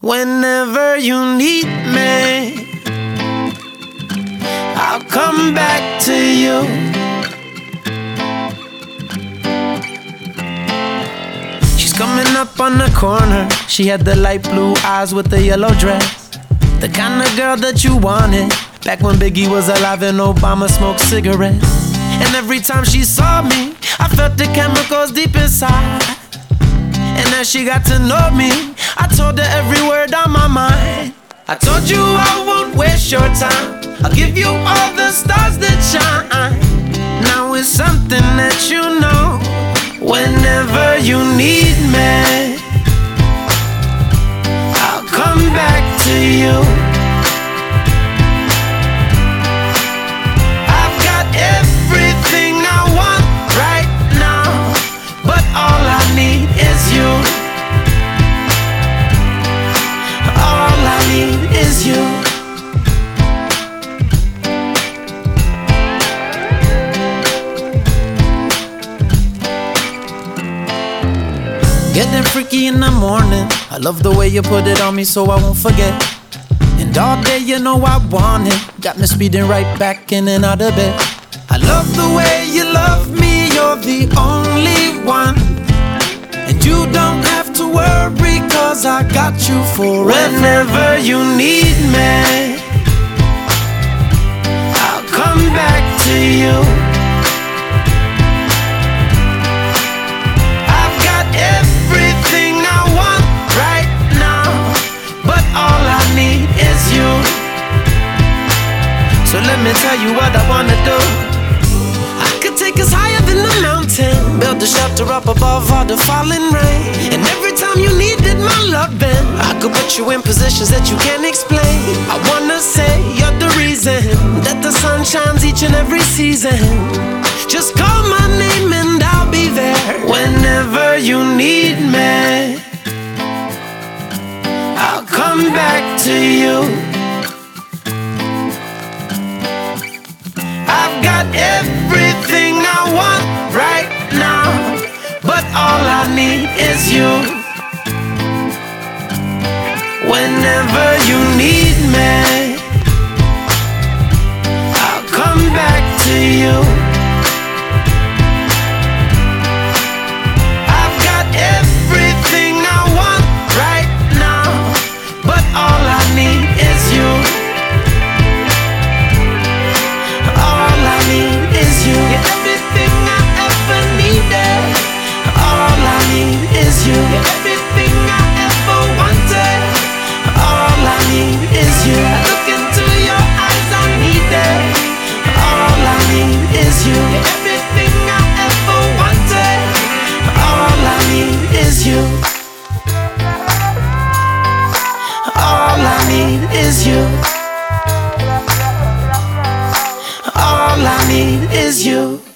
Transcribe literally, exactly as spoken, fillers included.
Whenever you need me, I'll come back to you. She's coming up on the corner. She had the light blue eyes with the yellow dress, the kind of girl that you wanted back when Biggie was alive and Obama smoked cigarettes. And every time she saw me, I felt the chemicals deep inside. And as she got to know me, I told her every word on my mind. I told you I won't waste your time. I'll give you all the stars that shine. Now it's something that you know. Whenever you need me, I'll come back to you. I've got everything I want right now, but all I need is you. All I need is you. Getting freaky in the morning, I love the way you put it on me so I won't forget. And all day you know I want it, got me speeding right back in and out of bed. I love the way you love me, you're the only one. And you don't have to worry, cause I got you forever. Whenever you need me, I'll come back to you. I've got everything I want right now, but all I need is you. So let me tell you what I wanna do. I could take us higher than the mountain, build a shelter up above all the falling rain. And every time you needed my loving, I could put you in positions that you can't explain. I wanna say you're the reason that the sun shines each and every season. Just call my name and I'll be there. Whenever you need me, I'll come back to you. I've got everything I want right now, but all I need is you. Whenever you need me, I'll come back to you. I've got everything I want right now, but all I need is you. All I need is you. You're everything I ever needed. All I need is you. You're everything I ever wanted. All I need is you. I look into your eyes, I need it. All I need is you. You're everything I ever wanted. All I need is you. All I need is you. All I need is you.